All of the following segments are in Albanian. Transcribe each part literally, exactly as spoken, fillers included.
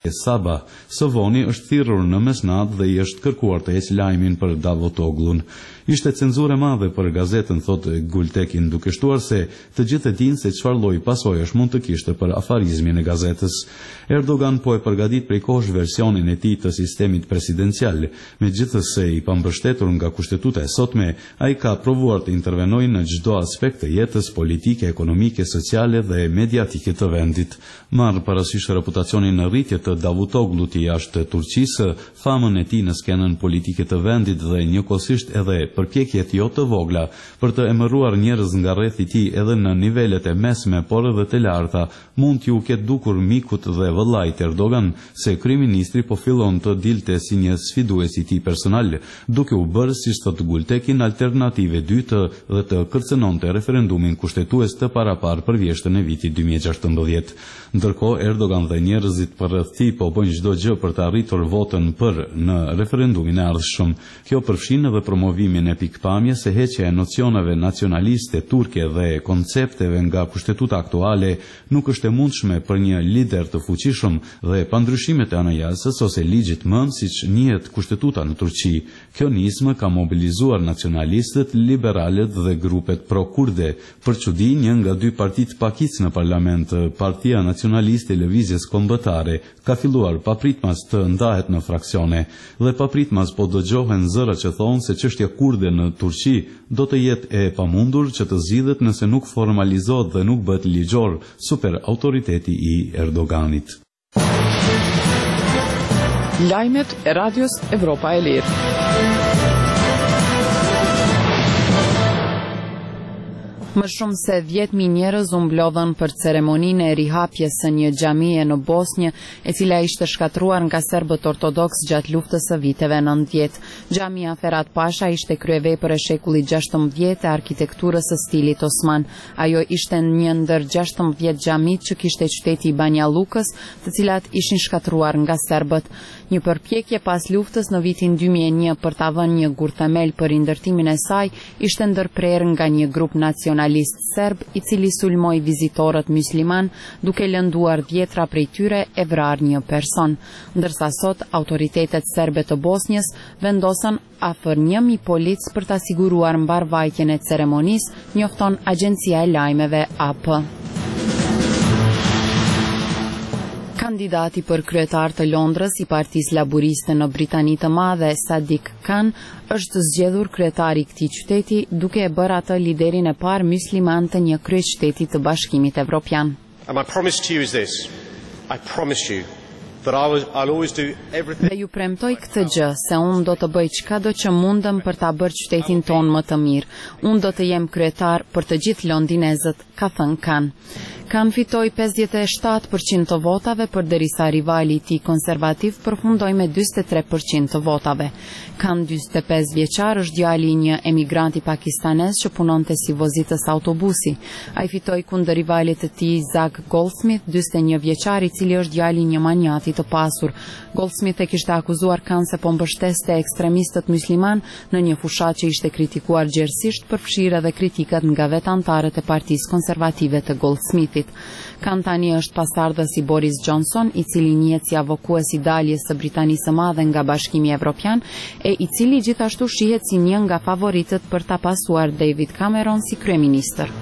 Sabah së voni është thirrur në mesnatë dhe i është kërkuar të heqë lajmin për Davutoglun. Ishte cenzurë e madhe për gazetën, thotë Gultekin, duke shtuar se të gjithë e dinë se çfarë lloji pasojësh mund të kishte për afarizmin e gazetës. Erdogan po e përgatit prej kohësh versionin e tij të sistemit presidencial. Megjithëse i pambështetur nga kushtetuta e sotme, ai ka provuar të intervenojë në çdo aspekt të jetës politike, ekonomike, sociale dhe mediatike të vendit. Marr parasysh reputacionin në rritje të Davutoglut i jashtë Turqisë, famën e tij në skenën politike të vendit dhe njëkohësisht edhe përpjekjet jo të vogla për të emëruar njerëz nga rreth i tij edhe në nivelet e mesme por edhe të larta, mund t'ju ketë dukur mikut dhe vëllait Erdogan se kryeministri po fillon të dilte si një sfidues i tij personal, duke u bërë, siç thotë Gultekin, alternative dytë dhe të kërcënonte referendumin kushtetues të parapar për vjeshtën e vitit dy mijë e gjashtëmbëdhjetë. Ndërkohë, Erdogan dhe njerëzit përreth tij po bëjnë çdo gjë për të arritur votën për në referendumin e ardhshëm. Kjo përfshin edhe promovimin e pikpamjes se heqja e nocioneve nacionaliste turke dhe koncepteve nga kushtetuta aktuale nuk është e mundshme për një lider të fuqishëm dhe pa ndryshimet e anajasës ose ligjit mëm siç njihet kushtetuta në Turqi. Kjo nismë ka mobilizuar nacionalistët, liberalët dhe grupet pro-kurde. Për çudi, një nga dy partitë pakicë në parlament, Partia Nacionaliste e Lëvizjes Kombëtare, ka filluar papritmas të ndahet në fraksione dhe papritmas po dëgjohen zëra që thonë se çështja kurde në Turqi do të jetë e pamundur që të zgjidhet nëse nuk formalizohet dhe nuk bëhet ligjor super autoriteti i Erdoganit. Lajmet e Radios Evropa e Lirë. Më shumë se dhjetë mijë njerëz u mblodhën për ceremoninë e rihapjes së një xhamie në Bosnjë, e cila ishte shkatruar nga serbët ortodoks gjatë luftës së viteve nëntëdhjetë. Xhamia Ferhat Pasha ishte kryevepër e shekullit gjashtëmbëdhjetë e arkitekturës së stilit osman. Ajo ishte një ndër gjashtëmbëdhjetë xhamit që kishte qyteti i Banja Lukës, të cilat ishin shkatruar nga serbët. Një përpjekje pas luftës në vitin dy mijë e një për ta vënë një gurthemel për rindërtimin e saj ishte ndërprerë nga një grup nacionalist serb i cili sulmoi vizitorët musliman duke lënduar dhjetra prej tyre e vrarë një person. Ndërsa sot autoritetet serbe të Bosnjës vendosën afër një mijë polic për ta siguruar mbarvajtjen e ceremonisë, njofton Agjencia e Lajmeve A P. Kandidati për kryetar të Londrës i Partisë Laburiste në Britani të Madhe, Sadiq Khan, është zgjedhur kryetar i këtij qyteti, duke e bërë atë liderin e parë musliman të një kryeqyteti të Bashkimit Evropian. And my promise to you is this. I promise you that I will, I'll always do everything. Dhe ju premtoj këtë gjë, se unë do të bëj çkado që mundem për ta bërë qytetin tonë më të mirë. Unë do të jem kryetar për të gjithë londinezët, ka thënë Khan. Khan fitoi pesëdhjetë e shtatë përqind të votave, përderisa rivali i tij konservativ përfundoi me dyzet e tre përqind të votave. Khan, dyzet e pesë vjeçar, është djali i një emigranti pakistanez që punonte si vozitës autobusi. Ai fitoi kundër rivalit të tij Zak Goldsmith, dyzet e një vjeçar, i cili është djali i një manjati të pasur. Goldsmith e kishte akuzuar Khan se po mbështeste ekstremistët musliman në një fushat që ishte kritikuar gjerësisht, përfshirë edhe kritikat nga vetë antarët e Partisë Konservative të Goldsmithit. Khan tani është pasardhës i Boris Johnson, i cili njihet si avokues i daljes së Britanisë së Madhe nga Bashkimi Evropian e i cili gjithashtu shihet si një nga favoritët për ta pasuar David Cameron si kryeministër.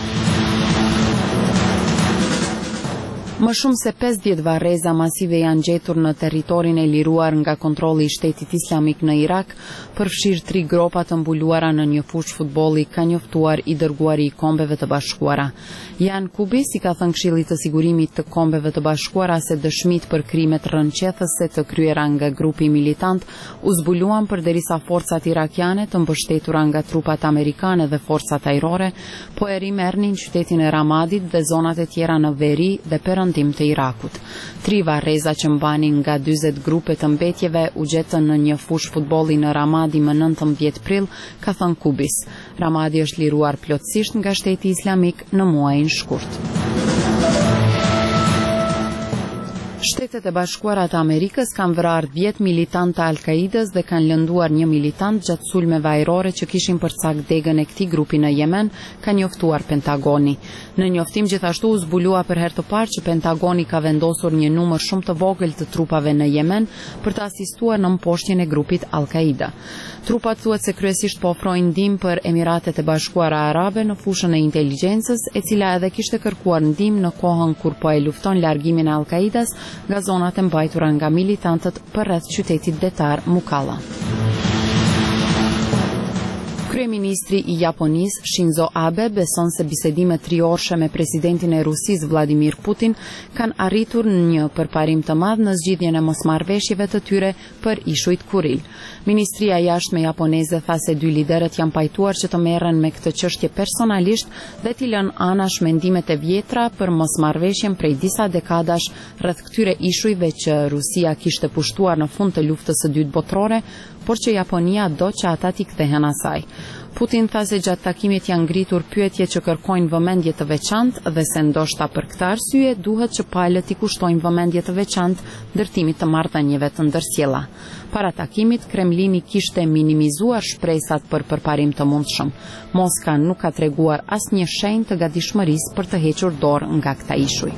Më shumë se pesëdhjetë varreza masive janë gjetur në territorin e liruar nga kontrolli i Shtetit Islamik në Irak, përfshirë tri gropa të mbuluara në një fushë futbolli, ka njoftuar i dërguari i Kombeve të Bashkuara. Jan Kubis i ka thënë Këshillit të Sigurimit të Kombeve të Bashkuara se dëshmit për krimet rënqethëse të kryera nga grupi militant u zbuluan përderisa forcat irakiane të mbështetura nga trupat amerikane dhe forcat ajrore po e rimerrnin qytetin e Ramadit dhe zonat e tjera në veri dhe perëndim të Irakut. Tri varreza që mbanin nga dyzet grupe të mbetjeve u gjetën në një fushë futbolli në Ramadi më nëntëmbëdhjetë prill, ka thënë Kubis. Ramadi është liruar plotësisht nga Shteti Islamik në muajin shkurt. Shtetet e Bashkuara të Amerikës kanë vrarë dhjetë militantë të Al-Qaidës dhe kanë lënduar një militant gjatë sulmeve ajrore që kishin përcak degën e këtij grupi në Yemen, ka njoftuar Pentagoni. Në njoftim gjithashtu u zbulua për herë të parë që Pentagoni ka vendosur një numër shumë të vogël të trupave në Yemen për të asistuar në mposhtjen e grupit Al-Qaida. Trupat thuhet se kryesisht po ofrojnë ndihmë për Emiratet e Bashkuara Arabe në fushën e inteligjencës, e cila edhe kishte kërkuar ndihmë në kohën kur po e lufton largimin e Al-Qaidas nga zonat e mbajtura nga militantët përreth qytetit detar Mukalla. Kryeministri i Japonisë Shinzo Abe beson se bisedimet triorshme me presidentin e Rusisë Vladimir Putin kanë arritur një përparim të madh në zgjidhjen e mosmarrëveshjeve të tyre për ishujt Kuril. Ministria e Jashtme japoneze tha se dy liderët janë pajtuar që të merren me këtë çështje personalisht dhe t'i lënë anash mendimet e vjetra për mosmarrëveshjen prej disa dekadash rreth këtyre ishujve që Rusia kishte pushtuar në fund të luftës së dytë botërore, por që Japonia do që ata t'i kthehen asaj. Putin tha se gjatë takimit janë ngritur pyetje që kërkojnë vëmendje të veçantë dhe se ndoshta për këtë arsye duhet që palët i kushtojnë vëmendje të veçantë ndërtimit të marrëdhënieve të ndërsjella. Para takimit, Kremlini kishte minimizuar shpresat për përparim të mundshëm. Moska nuk ka treguar asnjë shenjë të gatishmërisë për të hequr dorë nga këta ishuj.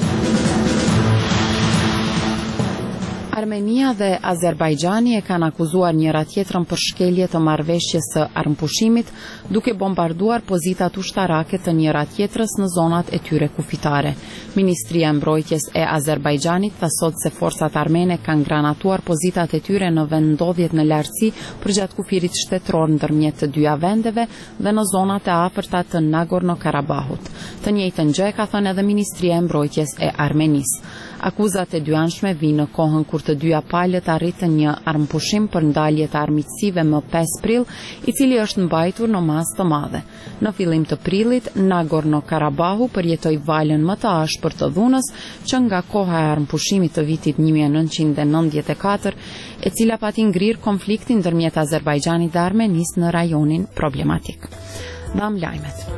Armenia dhe Azerbajxhani e kanë akuzuar njëra tjetrën për shkelje të marrëveshjes së armpushimit, duke bombarduar pozitat ushtarake të njëra tjetrës në zonat e tyre kufitare. Ministria e Mbrojtjes e Azerbajxhanit tha sot se forcat armene kanë granatuar pozitat e tyre në vendodhjet në lartësi përgjatë kufirit shtetëror ndërmjet të dyja vendeve dhe në zonat e afërta të Nagorno-Karabahut. Të njëjtën gjë ka thënë edhe Ministria e Mbrojtjes e Armenisë. Akuzat e dyanshme vinë në kohën kur të dyja palët arritën një armpushim për ndalje të armiqësive më pesë prill, i cili është mbajtur në masë të madhe. Në fillim të prillit, Nagorno-Karabahu përjetoi valën më të ashpër të dhunës, që nga koha e armpushimit të vitit një mijë e nëntëqind e nëntëdhjetë e katër, e cila pati ngrirë konfliktin ndërmjet Azerbajxhanit dhe Armenisë në rajonin problematik. Dham lajmet.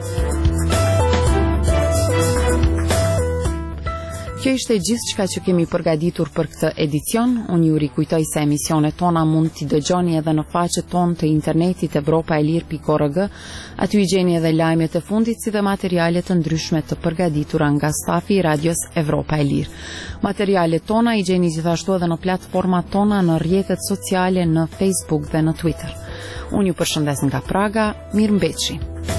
Kjo ishte gjithçka që kemi përgatitur për këtë edicion. Unë ju rikujtoj se emisionet tona mund t'i dëgjoni edhe në faqet tonë të internetit evropa e lirë pikë org. Aty i gjeni edhe lajmet e fundit si dhe materialet të ndryshme të përgatitura nga stafi i radios Evropa e Lirë. Materialet tona i gjeni gjithashtu edhe në platformat tona në rrjetet sociale në Facebook dhe në Twitter. Unë ju përshëndes nga Praga, mirëmbëjtje.